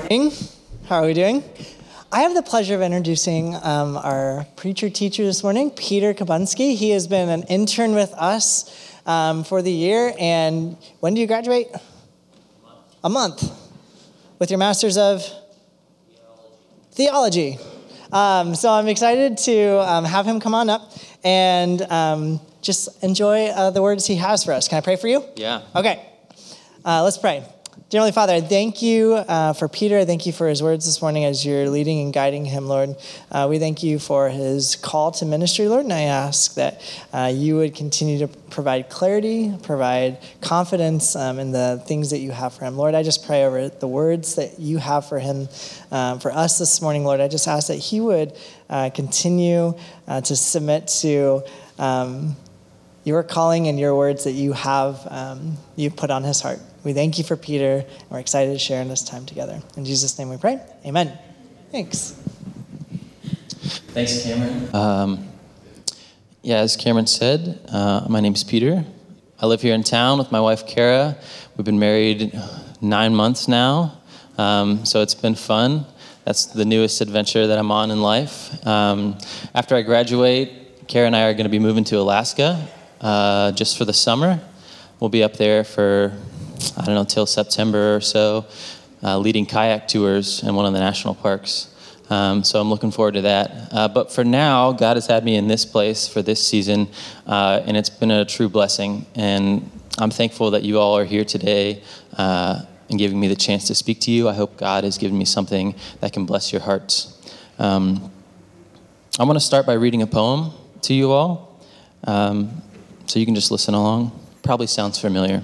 Morning. How are we doing? I have the pleasure of introducing our preacher-teacher this morning, Peter Kabunski. He has been an intern with us for the year. And when do you graduate? A month. With your master's of? Theology. So I'm excited to have him come on up and just enjoy the words he has for us. Can I pray for you? Yeah. Okay. Let's pray. Dear Heavenly Father, I thank you for Peter. I thank you for his words this morning as you're leading and guiding him, Lord. We thank you for his call to ministry, Lord, and I ask that you would continue to provide clarity, provide confidence in the things that you have for him. Lord, I just pray over the words that you have for him, for us this morning, Lord. I just ask that he would continue to submit to your calling and your words that you have you've put on his heart. We thank you for Peter, and we're excited to share in this time together. In Jesus' name we pray. Amen. Thanks. Thanks, Cameron. As Cameron said, my name's Peter. I live here in town with my wife, Kara. We've been married 9 months now, so it's been fun. That's the newest adventure that I'm on in life. After I graduate, Kara and I are going to be moving to Alaska just for the summer. We'll be up there for till September or so, leading kayak tours in one of the national parks. So I'm looking forward to that. But for now, God has had me in this place for this season, and it's been a true blessing. And I'm thankful that you all are here today and giving me the chance to speak to you. I hope God has given me something that can bless your hearts. I want to start by reading a poem to you all, so you can just listen along. Probably sounds familiar.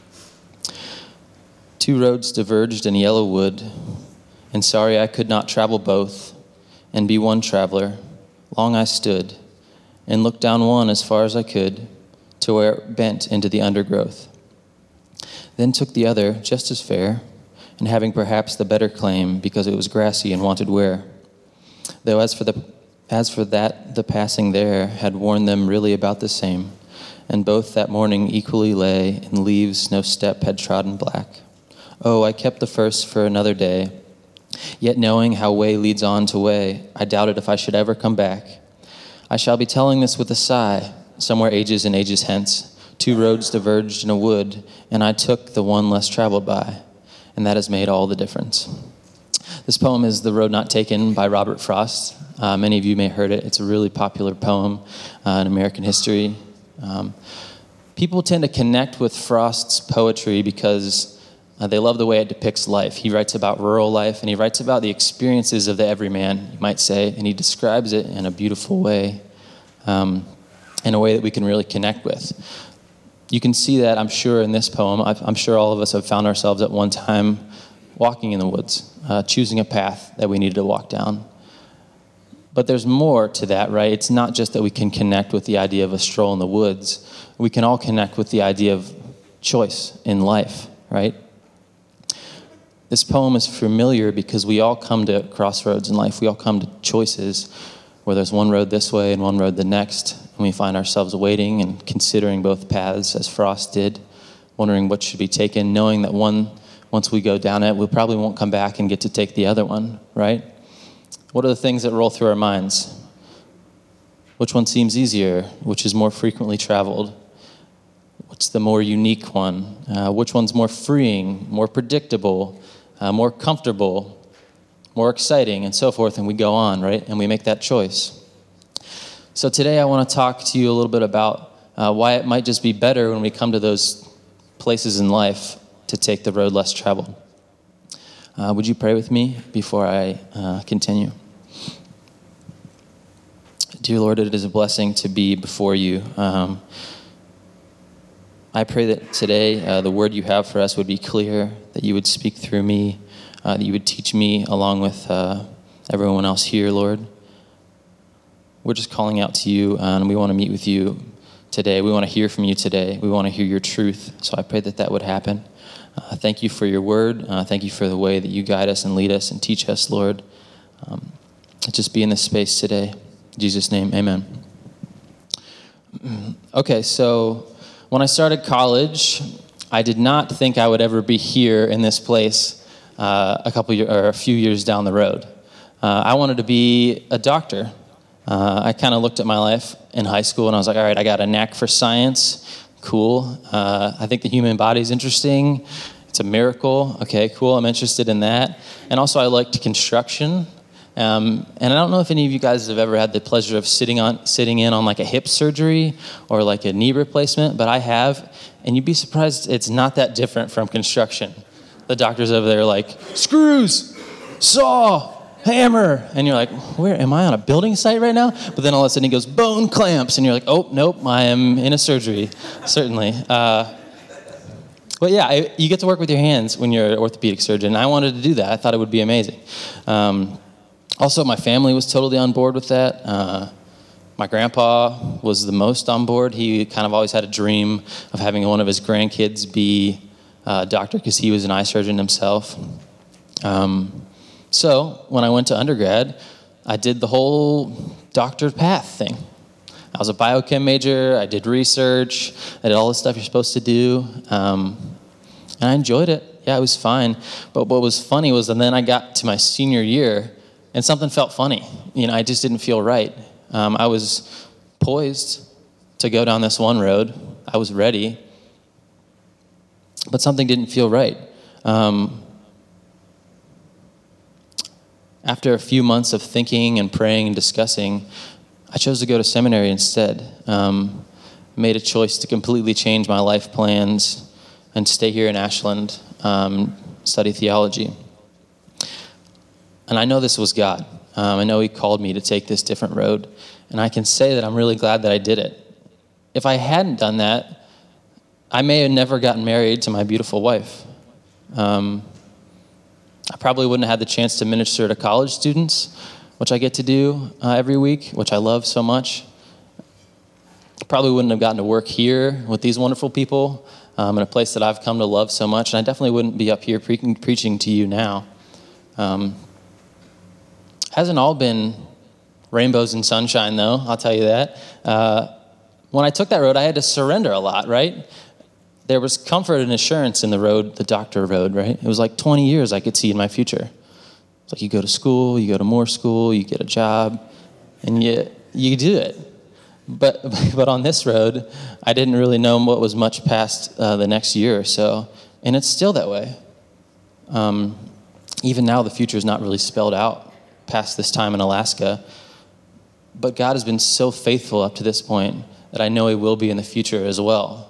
2 roads diverged in yellow wood, and sorry I could not travel both and be one traveler. Long I stood and looked down one as far as I could to where it bent into the undergrowth. Then took the other, just as fair, and having perhaps the better claim because it was grassy and wanted wear. Though as for that, the passing there had worn them really about the same, and both that morning equally lay in leaves no step had trodden black. Oh, I kept the first for another day, yet knowing how way leads on to way, I doubted if I should ever come back. I shall be telling this with a sigh, somewhere ages and ages hence. 2 roads diverged in a wood, and I took the one less traveled by, and that has made all the difference. This poem is The Road Not Taken by Robert Frost. Many of you may have heard it. It's a really popular poem in American history. People tend to connect with Frost's poetry because they love the way it depicts life. He writes about rural life, and he writes about the experiences of the everyman, you might say, and he describes it in a beautiful way, in a way that we can really connect with. You can see that, I'm sure, in this poem. I'm sure all of us have found ourselves at one time walking in the woods, choosing a path that we needed to walk down. But there's more to that, right? It's not just that we can connect with the idea of a stroll in the woods. We can all connect with the idea of choice in life, right? This poem is familiar because we all come to crossroads in life. We all come to choices where there's one road this way and one road the next, and we find ourselves waiting and considering both paths as Frost did, wondering what should be taken, knowing that once we go down it, we probably won't come back and get to take the other one, right? What are the things that roll through our minds? Which one seems easier? Which is more frequently traveled? What's the more unique one? Which one's more freeing, more predictable, more comfortable, more exciting, and so forth, and we go on, right? And we make that choice. So today I want to talk to you a little bit about why it might just be better when we come to those places in life to take the road less traveled. Would you pray with me before I continue? Dear Lord, it is a blessing to be before you. I pray that today the word you have for us would be clear, that you would speak through me, that you would teach me along with everyone else here, Lord. We're just calling out to you, and we want to meet with you today. We want to hear from you today. We want to hear your truth. So I pray that that would happen. Thank you for your word. Thank you for the way that you guide us and lead us and teach us, Lord. Just be in this space today. In Jesus' name, amen. Okay, so when I started college, I did not think I would ever be here in this place a few years down the road. I wanted to be a doctor. I kind of looked at my life in high school and I was like, all right, I got a knack for science. Cool. I think the human body is interesting. It's a miracle. Okay, cool. I'm interested in that. And also I liked construction. And I don't know if any of you guys have ever had the pleasure of sitting in on like a hip surgery or like a knee replacement, but I have. And you'd be surprised it's not that different from construction. The doctors over there are like, screws, saw, hammer. And you're like, where am I on a building site right now? But then all of a sudden he goes, bone clamps. And you're like, oh, nope, I am in a surgery, certainly. But yeah, you get to work with your hands when you're an orthopedic surgeon. I wanted to do that. I thought it would be amazing. Also, my family was totally on board with that. My grandpa was the most on board. He kind of always had a dream of having one of his grandkids be a doctor because he was an eye surgeon himself. So when I went to undergrad, I did the whole doctor path thing. I was a biochem major. I did research. I did all the stuff you're supposed to do. And I enjoyed it. Yeah, it was fine. But what was funny was, and then I got to my senior year, and something felt funny. I just didn't feel right. I was poised to go down this one road. I was ready. But something didn't feel right. After a few months of thinking and praying and discussing, I chose to go to seminary instead. Made a choice to completely change my life plans and stay here in Ashland, study theology. And I know this was God. I know he called me to take this different road. And I can say that I'm really glad that I did it. If I hadn't done that, I may have never gotten married to my beautiful wife. I probably wouldn't have had the chance to minister to college students, which I get to do every week, which I love so much. Probably wouldn't have gotten to work here with these wonderful people in a place that I've come to love so much. And I definitely wouldn't be up here preaching to you now. Hasn't all been rainbows and sunshine, though, I'll tell you that. When I took that road, I had to surrender a lot, right? There was comfort and assurance in the road, the doctor road, right? It was like 20 years I could see in my future. It's like you go to school, you go to more school, you get a job, and you do it. But on this road, I didn't really know what was much past the next year or so, and it's still that way. Even now, the future is not really spelled out past this time in Alaska. But God has been so faithful up to this point that I know he will be in the future as well.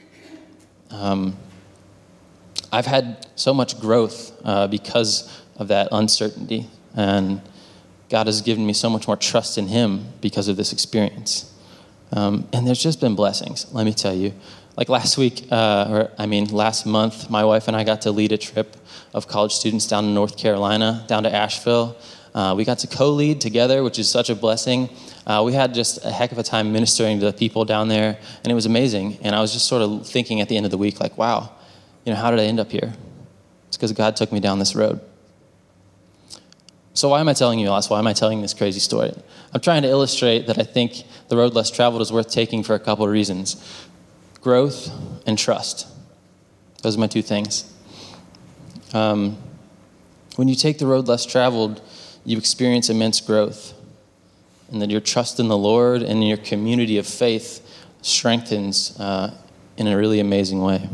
I've had so much growth because of that uncertainty. And God has given me so much more trust in him because of this experience. And there's just been blessings, let me tell you. Like last month, my wife and I got to lead a trip of college students down to North Carolina, down to Asheville. We got to co-lead together, which is such a blessing. We had just a heck of a time ministering to the people down there, and it was amazing. And I was just sort of thinking at the end of the week, like, wow, how did I end up here? It's because God took me down this road. So why am I telling you all this? Why am I telling this crazy story? I'm trying to illustrate that I think the road less traveled is worth taking for a couple of reasons. Growth and trust. Those are my two things. When you take the road less traveled, you experience immense growth. And then your trust in the Lord and your community of faith strengthens in a really amazing way.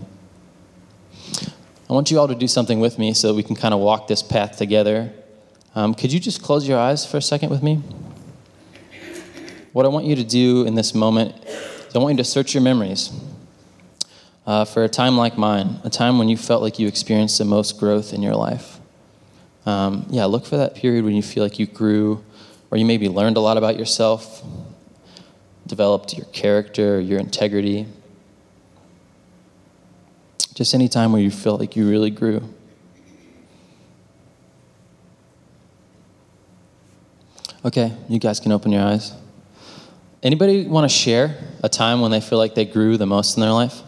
I want you all to do something with me so we can kind of walk this path together. Could you just close your eyes for a second with me? What I want you to do in this moment is I want you to search your memories for a time like mine, a time when you felt like you experienced the most growth in your life. Look for that period when you feel like you grew, or you maybe learned a lot about yourself, developed your character, your integrity. Just any time where you felt like you really grew. Okay, you guys can open your eyes. Anybody want to share a time when they feel like they grew the most in their life?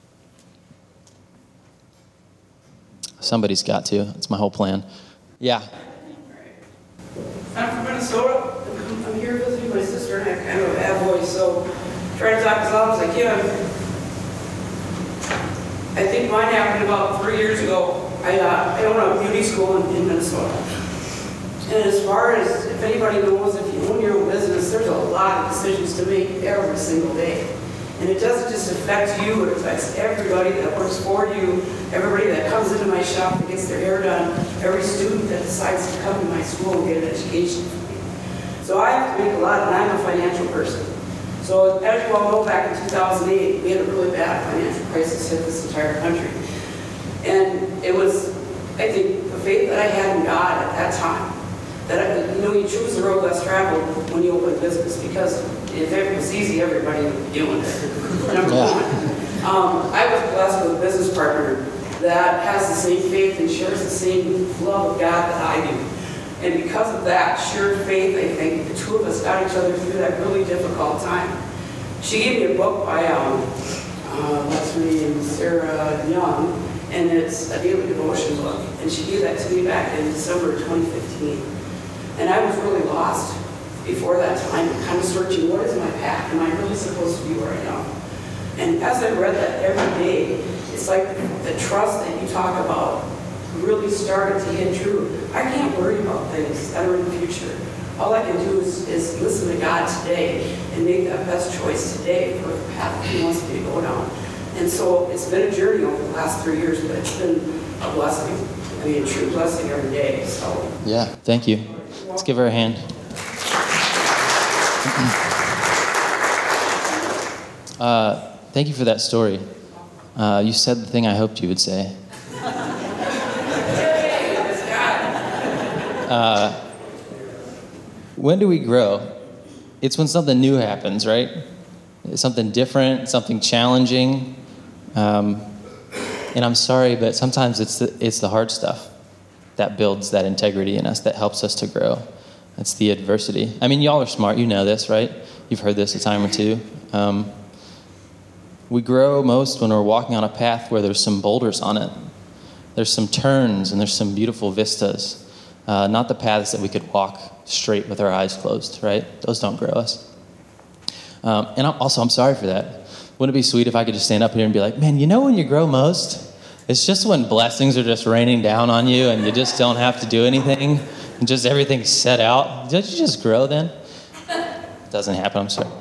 Somebody's got to. It's my whole plan. Yeah. I'm from Minnesota. I'm here visiting my sister, and I have kind of a bad voice, so try to talk as loud as I can. I think mine happened about 3 years ago. I own a beauty school in Minnesota. And as far as, if anybody knows, if you own your own business, there's a lot of decisions to make every single day. And it doesn't just affect you, it affects everybody that works for you, everybody that comes into my shop and gets their hair done, every student that decides to come to my school and get an education from me. So I have to make a lot, and I'm a financial person. So as you all know, back in 2008, we had a really bad financial crisis hit this entire country. And it was, I think, the faith that I had in God at that time, that you choose the road less traveled when you open a business, because if it was easy, everybody would be doing it. Number one. I was blessed with a business partner that has the same faith and shares the same love of God that I do. And because of that shared faith, I think the two of us got each other through that really difficult time. She gave me a book by, what's her name, Sarah Young, and it's a daily devotion book. And she gave that to me back in December 2015. And I was really lost before that time, kind of searching, what is my path? Am I really supposed to be where I am? And as I read that every day, it's like the trust that you talk about really started to hit true. I can't worry about things that are in the future. All I can do is listen to God today and make that best choice today for the path that He wants me to go down. And so it's been a journey over the last 3 years, but it's been a blessing. I mean, a true blessing every day. So Yeah, thank you. Let's give her a hand. Thank you for that story. You said the thing I hoped you would say. When do we grow? It's when something new happens, right? It's something different, something challenging. And I'm sorry, but sometimes it's the hard stuff that builds that integrity in us, that helps us to grow. It's the adversity. I mean, y'all are smart. You know this, right? You've heard this a time or two. We grow most when we're walking on a path where there's some boulders on it. There's some turns and there's some beautiful vistas. Not the paths that we could walk straight with our eyes closed, right? Those don't grow us. And I'm sorry for that. Wouldn't it be sweet if I could just stand up here and be like, man, you know when you grow most? It's just when blessings are just raining down on you and you just don't have to do anything and just everything's set out. Don't you just grow then? Doesn't happen, I'm sorry.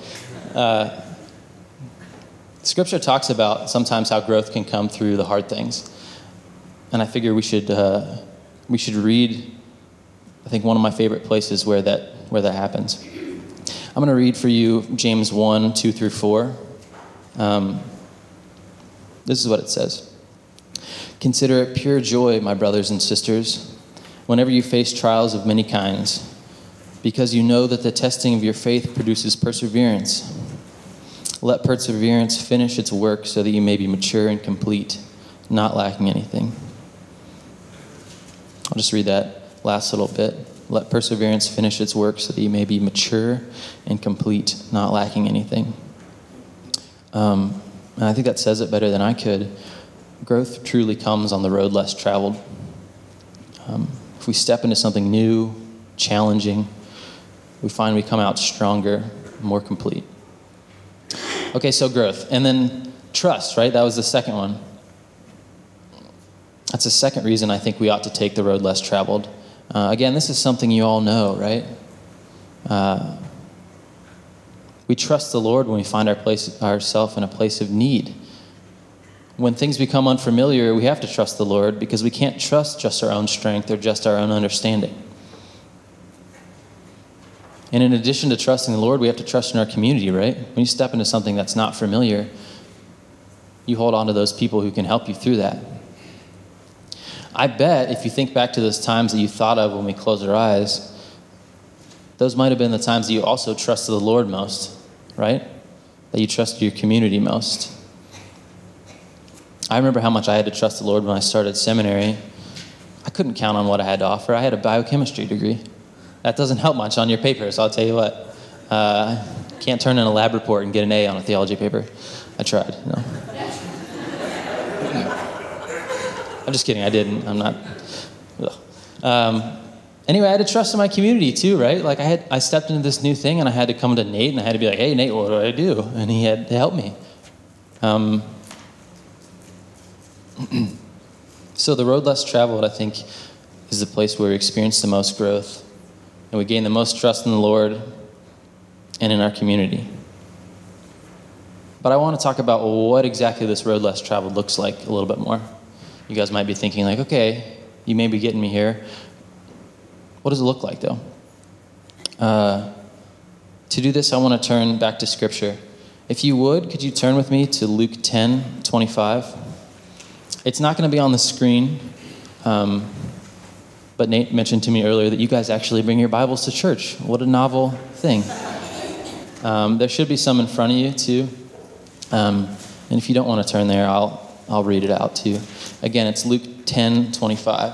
Scripture talks about sometimes how growth can come through the hard things. And I figure we should read, I think, one of my favorite places where that happens. I'm going to read for you James 1, 2 through 4. This is what it says. Consider it pure joy, my brothers and sisters, whenever you face trials of many kinds, because you know that the testing of your faith produces perseverance. Let perseverance finish its work so that you may be mature and complete, not lacking anything. I'll just read that last little bit. Let perseverance finish its work so that you may be mature and complete, not lacking anything. And I think that says it better than I could. Growth truly comes on the road less traveled. If we step into something new, challenging, we find we come out stronger, more complete. Okay, so growth. And then trust, right? That was the second one. That's the second reason I think we ought to take the road less traveled. Again, this is something you all know, right? We trust the Lord when we find ourselves in a place of need. When things become unfamiliar, we have to trust the Lord because we can't trust just our own strength or just our own understanding. And in addition to trusting the Lord, we have to trust in our community, right? When you step into something that's not familiar, you hold on to those people who can help you through that. I bet if you think back to those times that you thought of when we closed our eyes, those might have been the times that you also trusted the Lord most, right? That you trusted your community most. I remember how much I had to trust the Lord when I started seminary. I couldn't count on what I had to offer. I had a biochemistry degree. That doesn't help much on your paper, so I'll tell you what. Can't turn in a lab report and get an A on a theology paper. I tried, no. I'm just kidding, I didn't. I'm not. Anyway, I had to trust in my community too, right? Like I stepped into this new thing and I had to come to Nate and I had to be like, hey, Nate, what do I do? And he had to help me. So the road less traveled, I think, is the place where we experience the most growth and we gain the most trust in the Lord and in our community. But I want to talk about what exactly this road less traveled looks like a little bit more. You guys might be thinking like, okay, you may be getting me here. What does it look like though? To do this, I want to turn back to Scripture. If you would, could you turn with me to Luke 10:25? It's not going to be on the screen, but Nate mentioned to me earlier that you guys actually bring your Bibles to church. What a novel thing. There should be some in front of you too. And if you don't want to turn there, I'll read it out to you. Again, it's Luke 10:25.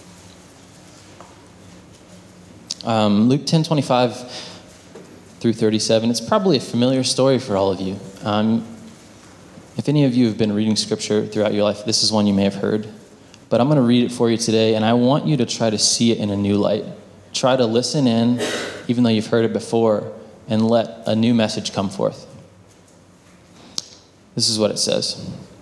Luke 10:25 through 37. It's probably a familiar story for all of you. If any of you have been reading Scripture throughout your life, this is one you may have heard. But I'm going to read it for you today, and I want you to try to see it in a new light. Try to listen in, even though you've heard it before, and let a new message come forth. This is what it says.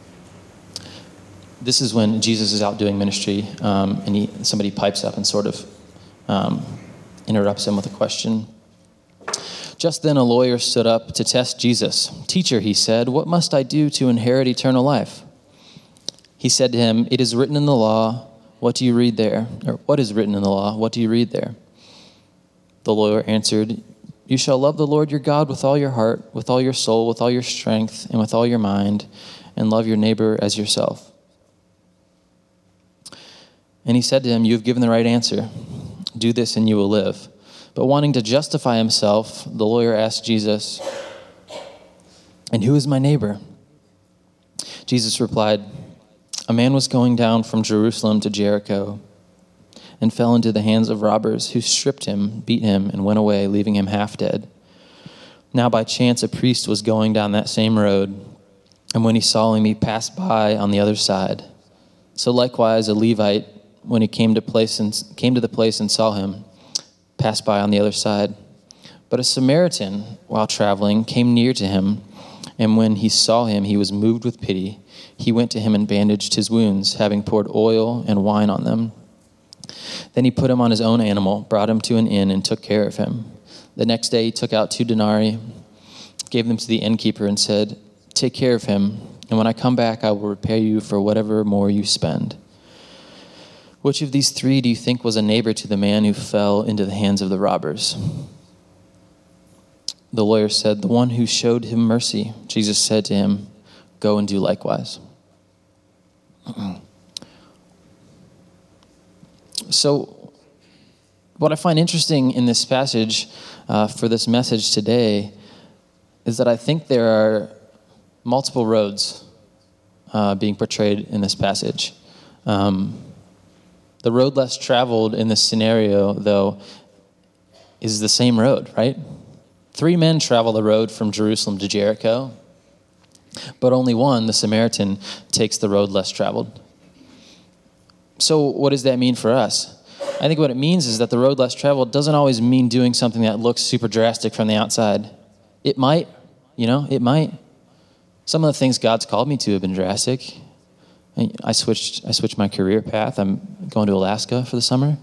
This is when Jesus is out doing ministry, and somebody pipes up and sort of interrupts him with a question. Just then a lawyer stood up to test Jesus. "Teacher," he said, "what must I do to inherit eternal life?" He said to him, "It is written in the law. What do you read there?" Or, "What is written in the law? What do you read there?" The lawyer answered, "You shall love the Lord your God with all your heart, with all your soul, with all your strength, and with all your mind, and love your neighbor as yourself." And he said to him, "You have given the right answer. Do this and you will live." But wanting to justify himself, the lawyer asked Jesus, "And who is my neighbor?" Jesus replied, "A man was going down from Jerusalem to Jericho and fell into the hands of robbers who stripped him, beat him, and went away, leaving him half dead. Now by chance a priest was going down that same road, and when he saw him, he passed by on the other side. So likewise a Levite, when he came to the place and saw him, passed by on the other side. But a Samaritan, while traveling, came near to him, and when he saw him, he was moved with pity. He went to him and bandaged his wounds, having poured oil and wine on them. Then he put him on his own animal, brought him to an inn, and took care of him. The next day he took out 2 denarii, gave them to the innkeeper, and said, 'Take care of him, and when I come back, I will repay you for whatever more you spend.' Which of these 3 do you think was a neighbor to the man who fell into the hands of the robbers?" The lawyer said, "The one who showed him mercy." Jesus said to him, "Go and do likewise." So what I find interesting in this passage for this message today is that I think there are multiple roads being portrayed in this passage. The road less traveled in this scenario, though, is the same road, right? 3 men travel the road from Jerusalem to Jericho, but only one, the Samaritan, takes the road less traveled. So what does that mean for us? I think what it means is that the road less traveled doesn't always mean doing something that looks super drastic from the outside. It might, it might. Some of the things God's called me to have been drastic. I switched my career path. I'm going to Alaska for the summer.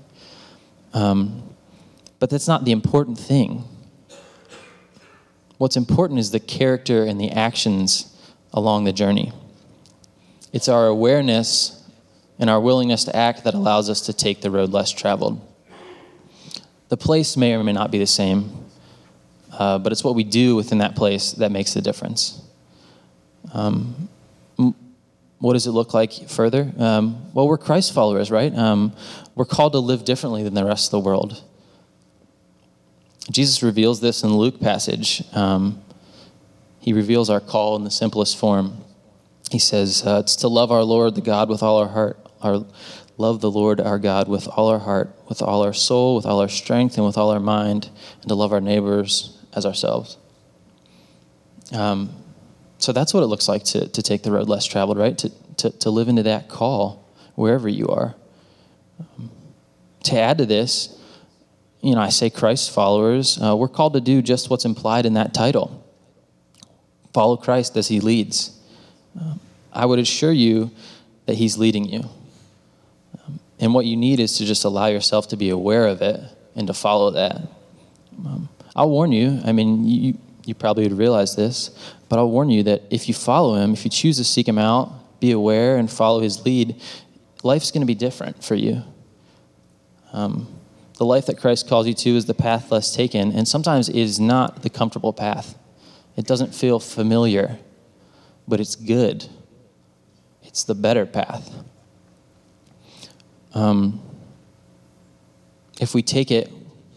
But that's not the important thing. What's important is the character and the actions along the journey. It's our awareness and our willingness to act that allows us to take the road less traveled. The place may or may not be the same, but it's what we do within that place that makes the difference. What does it look like further? Well, we're Christ followers, right? We're called to live differently than the rest of the world. Jesus reveals this in the Luke passage. He reveals our call in the simplest form. He says, it's to love our Lord, the God, with all our heart. Love the Lord, our God, with all our heart, with all our soul, with all our strength, and with all our mind, and to love our neighbors as ourselves. So that's what it looks like to take the road less traveled, right? To live into that call wherever you are. To add to this, I say Christ followers, we're called to do just what's implied in that title. Follow Christ as he leads. I would assure you that he's leading you. And what you need is to just allow yourself to be aware of it and to follow that. I'll warn you, I mean, you probably would realize this, but I'll warn you that if you follow him, if you choose to seek him out, be aware and follow his lead, life's going to be different for you. The life that Christ calls you to is the path less taken, and sometimes it is not the comfortable path. It doesn't feel familiar, but it's good. It's the better path. If we take it,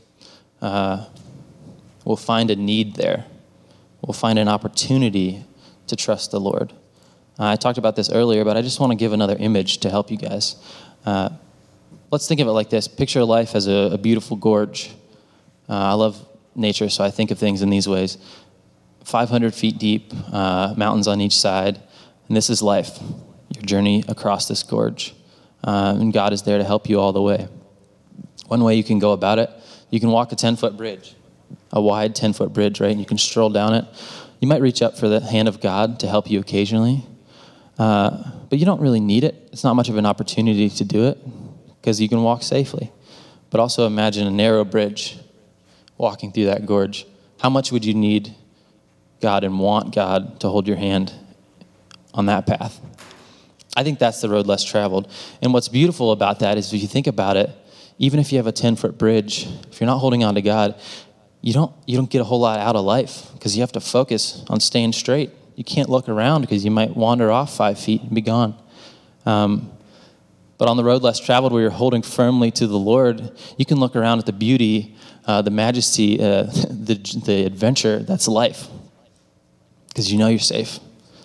we'll find a need there. We'll find an opportunity to trust the Lord. I talked about this earlier, but I just want to give another image to help you guys. Let's think of it like this. Picture life as a beautiful gorge. I love nature, so I think of things in these ways. 500 feet deep, mountains on each side, and this is life, your journey across this gorge. And God is there to help you all the way. One way you can go about it, you can walk a 10-foot bridge, a wide 10-foot bridge, right? And you can stroll down it. You might reach up for the hand of God to help you occasionally, but you don't really need it. It's not much of an opportunity to do it because you can walk safely. But also imagine a narrow bridge walking through that gorge. How much would you need God and want God to hold your hand on that path? I think that's the road less traveled. And what's beautiful about that is if you think about it, even if you have a 10-foot bridge, if you're not holding on to God, you don't get a whole lot out of life because you have to focus on staying straight. You can't look around because you might wander off 5 feet and be gone. But on the road less traveled, where you're holding firmly to the Lord, you can look around at the beauty, the majesty, the adventure that's life because you know you're safe.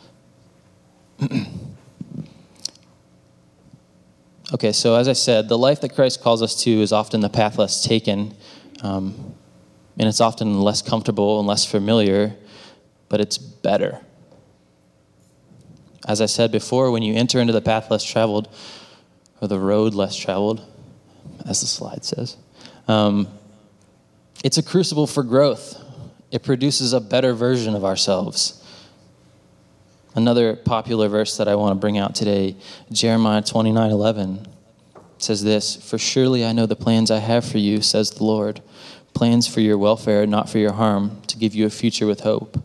Okay, so as I said, the life that Christ calls us to is often the path less taken, and it's often less comfortable and less familiar, but it's better. As I said before, when you enter into the path less traveled, or the road less traveled, as the slide says, it's a crucible for growth. It produces a better version of ourselves. Another popular verse that I want to bring out today, Jeremiah 29:11, says this, "For surely I know the plans I have for you, says the Lord, plans for your welfare, not for your harm, to give you a future with hope."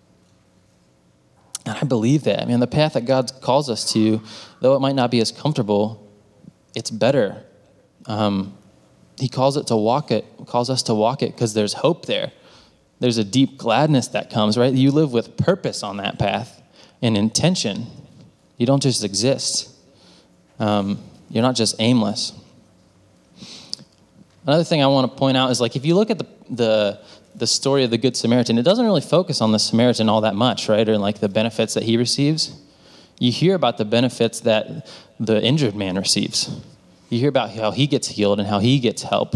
And I believe that. I mean, the path that God calls us to, though it might not be as comfortable, it's better. He calls us to walk it because there's hope there. There's a deep gladness that comes, right? You live with purpose on that path. And intention. You don't just exist. You're not just aimless. Another thing I want to point out is, like, if you look at the story of the Good Samaritan, it doesn't really focus on the Samaritan all that much, right? Or like the benefits that he receives. You hear about the benefits that the injured man receives. You hear about how he gets healed and how he gets help.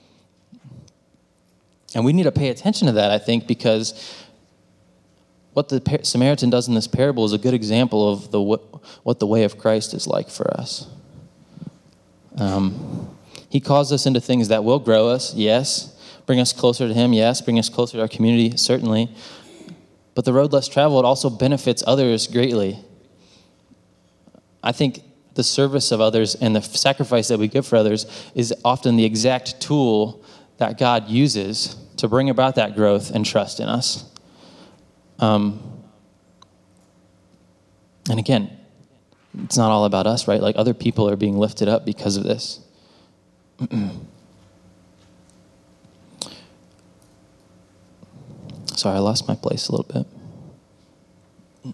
And we need to pay attention to that, I think, because what the Samaritan does in this parable is a good example of what the way of Christ is like for us. He calls us into things that will grow us, yes. Bring us closer to him, yes. Bring us closer to our community, certainly. But the road less traveled also benefits others greatly. I think the service of others and the sacrifice that we give for others is often the exact tool that God uses to bring about that growth and trust in us. And again, it's not all about us, right? Like, other people are being lifted up because of this. Sorry, I lost my place a little bit.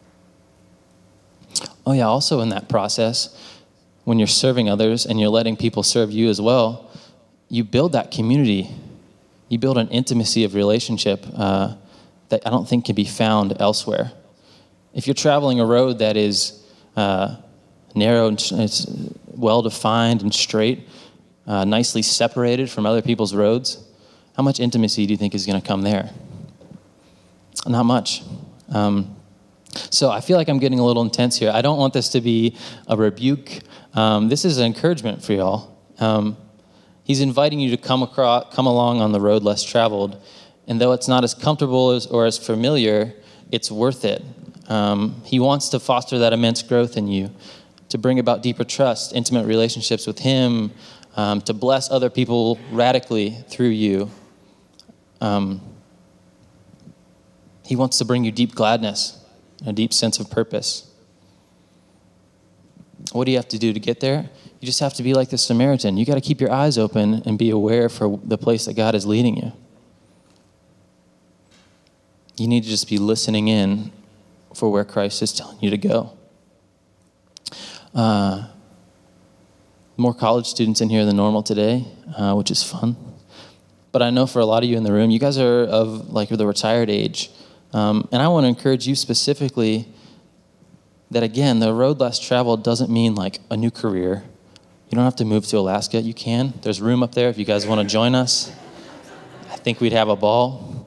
Oh yeah, also in that process, when you're serving others and you're letting people serve you as well, you build that community. You build an intimacy of relationship that I don't think can be found elsewhere. If you're traveling a road that is narrow and it's well-defined and straight, nicely separated from other people's roads, how much intimacy do you think is going to come there? Not much. So I feel like I'm getting a little intense here. I don't want this to be a rebuke. This is an encouragement for y'all. He's inviting you to come along on the road less traveled. And though it's not as comfortable or as familiar, it's worth it. He wants to foster that immense growth in you, to bring about deeper trust, intimate relationships with him, to bless other people radically through you. He wants to bring you deep gladness, a deep sense of purpose. What do you have to do to get there? You just have to be like the Samaritan. You got to keep your eyes open and be aware for the place that God is leading you. You need to just be listening in for where Christ is telling you to go. More college students in here than normal today, which is fun. But I know for a lot of you in the room, you guys are of like the retired age. And I want to encourage you specifically that, again, the road less traveled doesn't mean like a new career. You don't have to move to Alaska. You can. There's room up there if you guys want to join us. I think we'd have a ball.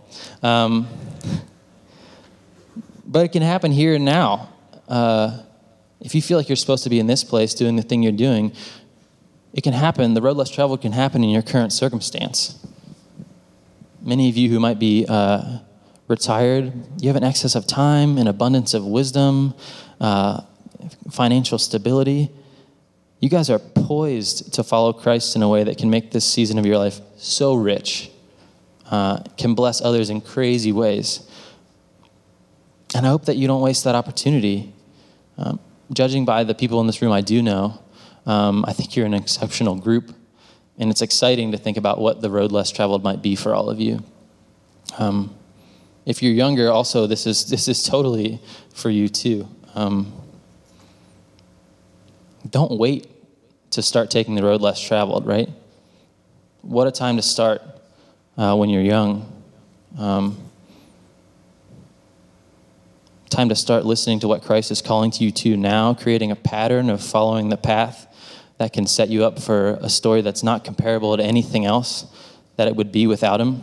But it can happen here and now. If you feel like you're supposed to be in this place doing the thing you're doing, it can happen. The road less traveled can happen in your current circumstance. Many of you who might be retired, you have an excess of time, an abundance of wisdom, financial stability. You guys are poised to follow Christ in a way that can make this season of your life so rich, can bless others in crazy ways. And I hope that you don't waste that opportunity. Judging by the people in this room I do know, I think you're an exceptional group, and it's exciting to think about what the road less traveled might be for all of you. If you're younger, also, this is totally for you too. Don't wait to start taking the road less traveled, right? What a time to start when you're young. Time to start listening to what Christ is calling to you to now, creating a pattern of following the path that can set you up for a story that's not comparable to anything else that it would be without him.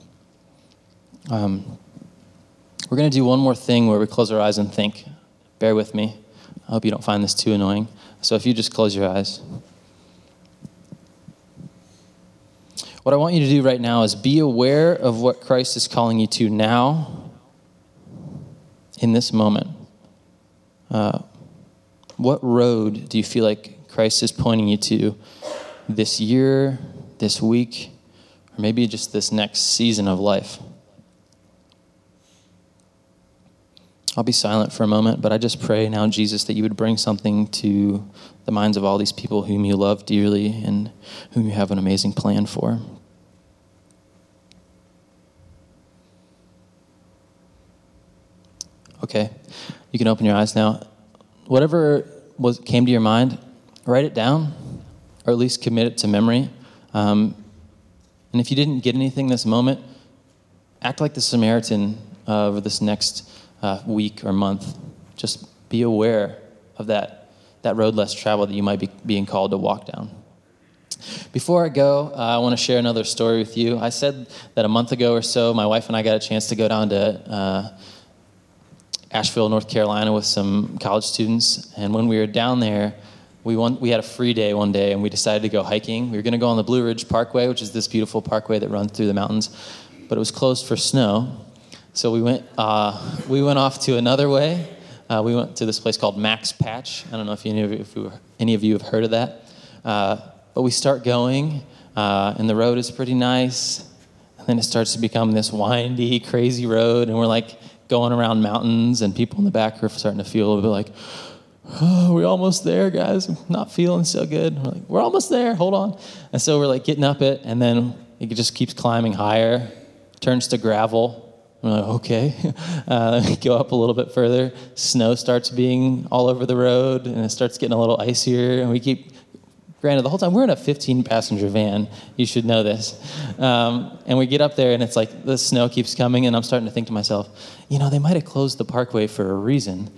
We're going to do one more thing where we close our eyes and think. Bear with me. I hope you don't find this too annoying. So if you just close your eyes. What I want you to do right now is be aware of what Christ is calling you to now, in this moment. What road do you feel like Christ is pointing you to this year, this week, or maybe just this next season of life? I'll be silent for a moment, but I just pray now, Jesus, that you would bring something to the minds of all these people whom you love dearly and whom you have an amazing plan for. Okay, you can open your eyes now. Whatever came to your mind, write it down, or at least commit it to memory. And if you didn't get anything this moment, act like the Samaritan over this next week or month. Just be aware of that road less traveled that you might be being called to walk down. Before I go, I want to share another story with you. I said that a month ago or so, my wife and I got a chance to go down to Asheville, North Carolina with some college students. And when we were down there, we had a free day one day, and we decided to go hiking. We were going to go on the Blue Ridge Parkway, which is this beautiful parkway that runs through the mountains, but it was closed for snow. So we went off to another way. We went to this place called Max Patch. I don't know if any of you have heard of that. But we start going, and the road is pretty nice. And then it starts to become this windy, crazy road, and we're like going around mountains, and people in the back are starting to feel a little bit like, oh, we're almost there, guys. I'm not feeling so good. We're like, we're almost there. Hold on. And so we're like getting up it, and then it just keeps climbing higher, turns to gravel. We're like, okay. Go up a little bit further. Snow starts being all over the road, and it starts getting a little icier, and we keep... Granted, the whole time we're in a 15-passenger van. You should know this. And we get up there, and it's like the snow keeps coming, and I'm starting to think to myself, they might have closed the parkway for a reason.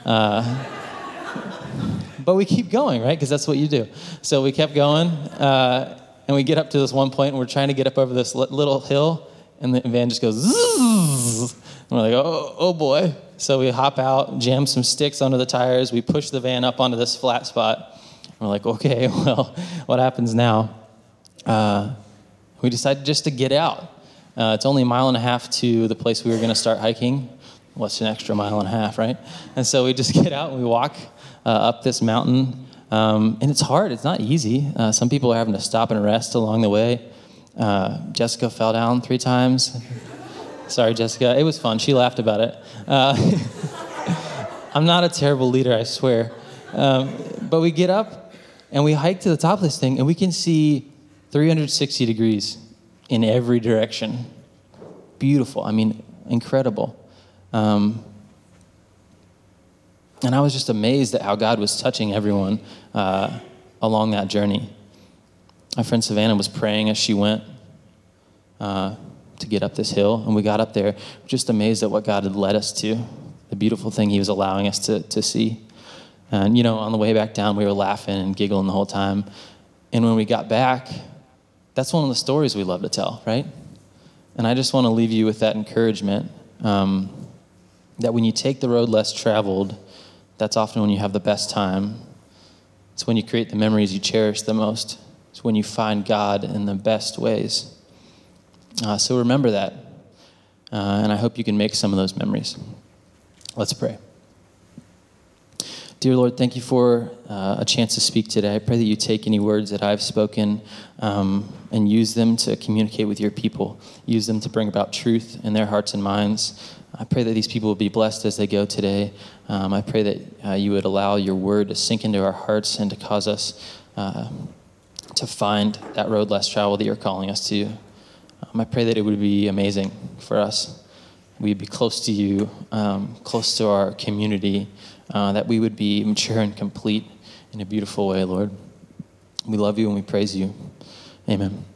But we keep going, right? Because that's what you do. So we kept going, and we get up to this one point, and we're trying to get up over this little hill, and the van just goes, zzz, and we're like, oh boy. So we hop out, jam some sticks under the tires. We push the van up onto this flat spot. We're like, okay, well, what happens now? We decided just to get out. It's only a mile and a half to the place we were going to start hiking. What's an extra mile and a half, right? And so we just get out and we walk up this mountain. And it's hard. It's not easy. Some people are having to stop and rest along the way. Jessica fell down 3 times. Sorry, Jessica. It was fun. She laughed about it. I'm not a terrible leader, I swear. But we get up and we hike to the top of this thing, and we can see 360 degrees in every direction. Beautiful. I mean, incredible. And I was just amazed at how God was touching everyone along that journey. My friend Savannah was praying as she went to get up this hill, and we got up there just amazed at what God had led us to, the beautiful thing he was allowing us to see. And, on the way back down, we were laughing and giggling the whole time. And when we got back, that's one of the stories we love to tell, right? And I just want to leave you with that encouragement that when you take the road less traveled, that's often when you have the best time. It's when you create the memories you cherish the most. It's when you find God in the best ways. So remember that. And I hope you can make some of those memories. Let's pray. Dear Lord, thank you for a chance to speak today. I pray that you take any words that I've spoken and use them to communicate with your people. Use them to bring about truth in their hearts and minds. I pray that these people will be blessed as they go today. I pray that you would allow your word to sink into our hearts and to cause us to find that road less traveled that you're calling us to. I pray that it would be amazing for us. We'd be close to you, close to our community, that we would be mature and complete in a beautiful way, Lord. We love you and we praise you. Amen.